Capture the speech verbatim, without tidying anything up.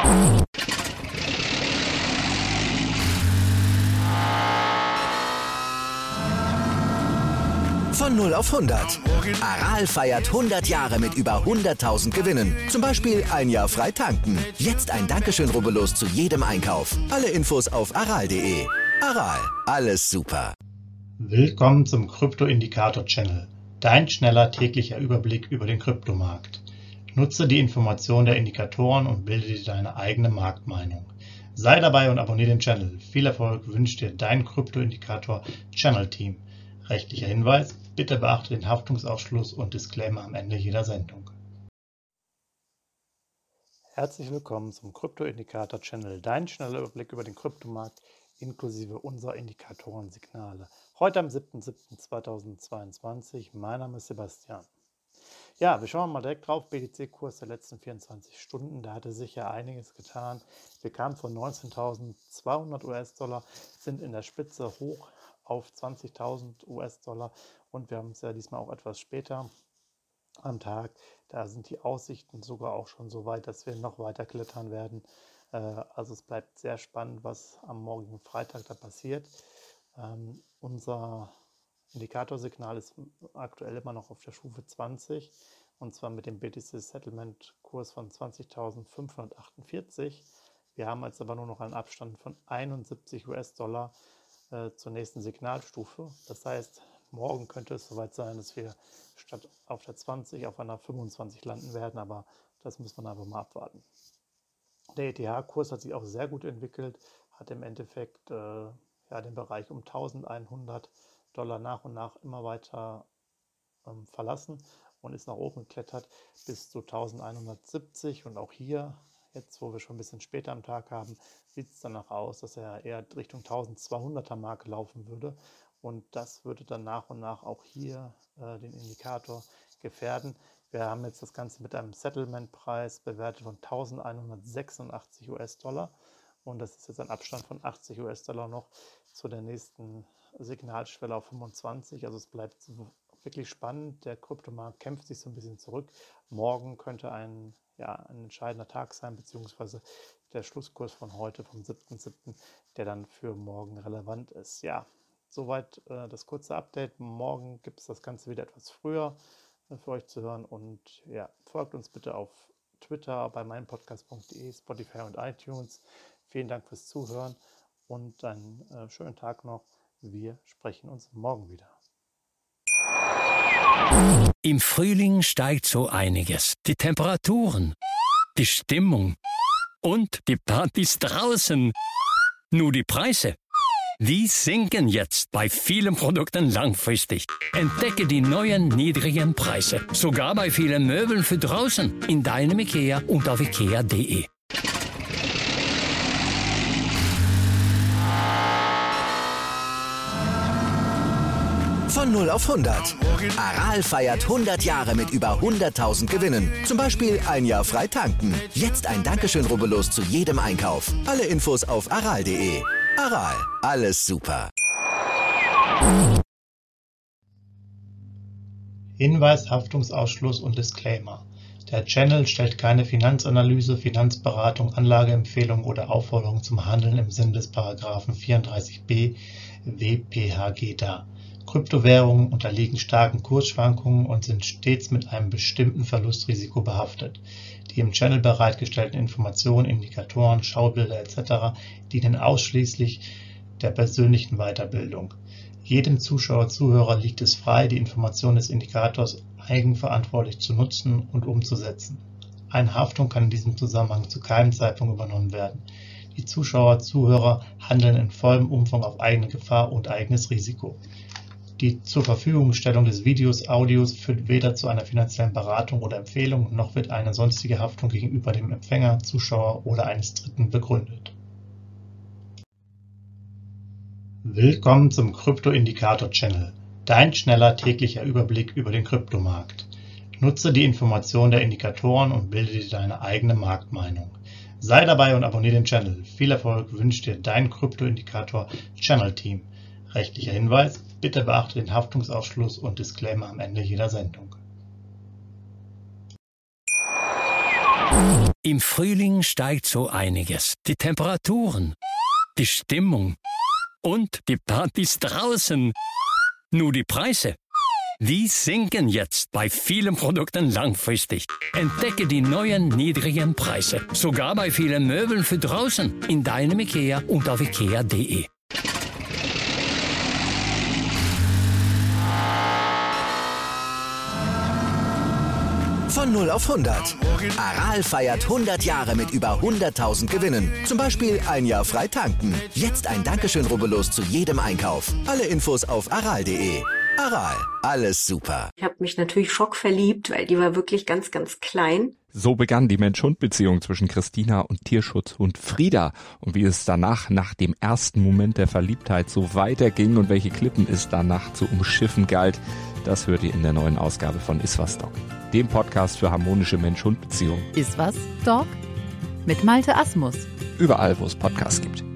Von null auf hundert. Aral feiert hundert Jahre mit über hunderttausend Gewinnen. Zum Beispiel ein Jahr frei tanken. Jetzt ein Dankeschön, rubbellos zu jedem Einkauf. Alle Infos auf aral punkt de. Aral, alles super. Willkommen zum Krypto-Indikator-Channel. Dein schneller täglicher Überblick über den Kryptomarkt. Nutze die Informationen der Indikatoren und bilde dir deine eigene Marktmeinung. Sei dabei und abonniere den Channel. Viel Erfolg wünscht dir dein Krypto-Indikator-Channel-Team. Rechtlicher Hinweis: Bitte beachte den Haftungsausschluss und Disclaimer am Ende jeder Sendung. Herzlich willkommen zum Krypto-Indikator-Channel, dein schneller Überblick über den Kryptomarkt inklusive unserer Indikatorensignale. Heute am siebten siebten zweitausendzweiundzwanzig. Mein Name ist Sebastian. Ja, wir schauen mal direkt drauf. B T C-Kurs der letzten vierundzwanzig Stunden. Da hatte sich ja einiges getan. Wir kamen von neunzehntausendzweihundert U S-Dollar, sind in der Spitze hoch auf zwanzigtausend U S-Dollar und wir haben es ja diesmal auch etwas später am Tag. Da sind die Aussichten sogar auch schon so weit, dass wir noch weiter klettern werden. Also es bleibt sehr spannend, was am morgigen Freitag da passiert. Ähm, unser Indikatorsignal ist aktuell immer noch auf der Stufe zwanzig und zwar mit dem B T C-Settlement-Kurs von zwanzigtausendfünfhundertachtundvierzig. Wir haben jetzt aber nur noch einen Abstand von einundsiebzig U S-Dollar äh, zur nächsten Signalstufe. Das heißt, morgen könnte es soweit sein, dass wir statt auf der zwanzig auf einer fünfundzwanzig landen werden, aber das muss man einfach mal abwarten. Der E T H-Kurs hat sich auch sehr gut entwickelt, hat im Endeffekt äh, ja, den Bereich um eintausendeinhundert Dollar nach und nach immer weiter ähm, verlassen und ist nach oben geklettert bis zu eintausendeinhundertsiebzig. Und auch hier, jetzt wo wir schon ein bisschen später am Tag haben, sieht es danach aus, dass er eher Richtung eintausendzweihunderter Marke laufen würde. Und das würde dann nach und nach auch hier äh, den Indikator gefährden. Wir haben jetzt das Ganze mit einem Settlement-Preis bewertet von eintausendeinhundertsechsundachtzig U S-Dollar und das ist jetzt ein Abstand von achtzig U S-Dollar noch zu der nächsten Signalschwelle auf fünfundzwanzig. Also es bleibt wirklich spannend. Der Kryptomarkt kämpft sich so ein bisschen zurück. Morgen könnte ein, ja, ein entscheidender Tag sein, beziehungsweise der Schlusskurs von heute, vom siebten siebten, der dann für morgen relevant ist. Ja, soweit äh, das kurze Update. Morgen gibt es das Ganze wieder etwas früher für euch zu hören und ja, folgt uns bitte auf Twitter, bei meinpodcast punkt de, Spotify und iTunes. Vielen Dank fürs Zuhören und einen äh, schönen Tag noch. Wir sprechen uns morgen wieder. Im Frühling steigt so einiges. Die Temperaturen, die Stimmung und die Partys draußen. Nur die Preise, die sinken jetzt bei vielen Produkten langfristig. Entdecke die neuen niedrigen Preise. Sogar bei vielen Möbeln für draußen. In deinem IKEA und auf ikea punkt de. Von null auf hundert. Aral feiert hundert Jahre mit über hunderttausend Gewinnen. Zum Beispiel ein Jahr frei tanken. Jetzt ein Dankeschön, rubbellos zu jedem Einkauf. Alle Infos auf aral punkt de. Aral, alles super. Hinweis, Haftungsausschluss und Disclaimer. Der Channel stellt keine Finanzanalyse, Finanzberatung, Anlageempfehlung oder Aufforderung zum Handeln im Sinne des Paragraphen vierunddreißig b W P H G dar. Kryptowährungen unterliegen starken Kursschwankungen und sind stets mit einem bestimmten Verlustrisiko behaftet. Die im Channel bereitgestellten Informationen, Indikatoren, Schaubilder et cetera dienen ausschließlich der persönlichen Weiterbildung. Jedem Zuschauer, Zuhörer liegt es frei, die Informationen des Indikators eigenverantwortlich zu nutzen und umzusetzen. Eine Haftung kann in diesem Zusammenhang zu keinem Zeitpunkt übernommen werden. Die Zuschauer, Zuhörer handeln in vollem Umfang auf eigene Gefahr und eigenes Risiko. Die Zurverfügungstellung des Videos, Audios führt weder zu einer finanziellen Beratung oder Empfehlung, noch wird eine sonstige Haftung gegenüber dem Empfänger, Zuschauer oder eines Dritten begründet. Willkommen zum Krypto-Indikator-Channel, dein schneller täglicher Überblick über den Kryptomarkt. Nutze die Informationen der Indikatoren und bilde dir deine eigene Marktmeinung. Sei dabei und abonniere den Channel. Viel Erfolg wünscht dir dein Krypto-Indikator-Channel-Team. Rechtlicher Hinweis: Bitte beachte den Haftungsausschluss und Disclaimer am Ende jeder Sendung. Im Frühling steigt so einiges. Die Temperaturen, die Stimmung und die Partys draußen. Nur die Preise, die sinken jetzt bei vielen Produkten langfristig. Entdecke die neuen niedrigen Preise. Sogar bei vielen Möbeln für draußen. In deinem IKEA und auf ikea punkt de. Von null auf hundert. Aral feiert hundert Jahre mit über hunderttausend Gewinnen. Zum Beispiel ein Jahr frei tanken. Jetzt ein Dankeschön, rubbellos zu jedem Einkauf. Alle Infos auf aral punkt de. Aral, alles super. Ich habe mich natürlich schockverliebt, weil die war wirklich ganz, ganz klein. So begann die Mensch-Hund-Beziehung zwischen Christina und Tierschutzhund Frieda. Und wie es danach, nach dem ersten Moment der Verliebtheit, so weiterging und welche Klippen es danach zu umschiffen galt, das hört ihr in der neuen Ausgabe von Iswas Dog, dem Podcast für harmonische Mensch-Hund-Beziehungen. Iswas Dog? Mit Malte Asmus. Überall, wo es Podcasts gibt.